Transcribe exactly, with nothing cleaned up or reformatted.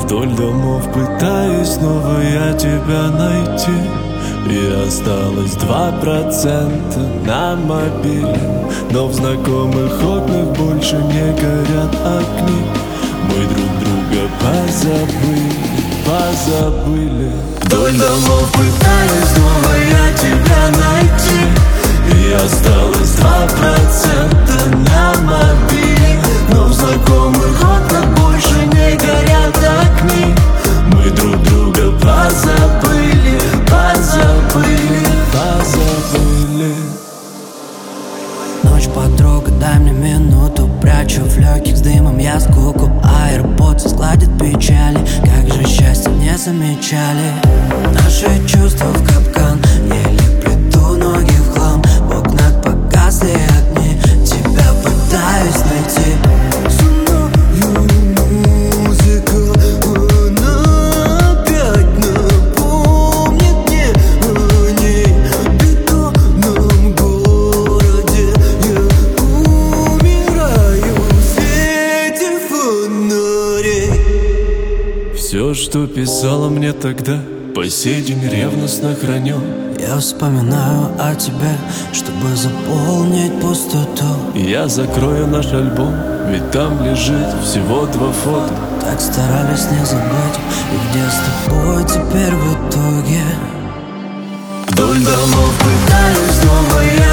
Вдоль домов пытаюсь снова я тебя найти, и осталось два процента на мобиле, но в знакомых окнах больше не горят огни. Мы друг друга позабыли, позабыли. Вдоль домов пытаюсь снова я тебя найти, и осталось два процента на мобиле, но в знакомых окнах больше не горят огни. Мы друг друга позабыли, позабыли, позабыли. Ночь, подруга, дай мне минуту. Прячу в легких с дымом я скуку. AirPods сгладит печали. Как же счастье не замечали. Наши чувства в капкан. Еле плету ноги в хлам. В окнах погасли огни. Тебя пытаюсь найти. Все, что писала мне тогда, по сей день ревностно храню. Я вспоминаю о тебе, чтобы заполнить пустоту. Я закрою наш альбом, ведь там лежит всего два фото. Так старались не забыть, и где с тобой теперь в итоге? Вдоль домов пытаюсь снова я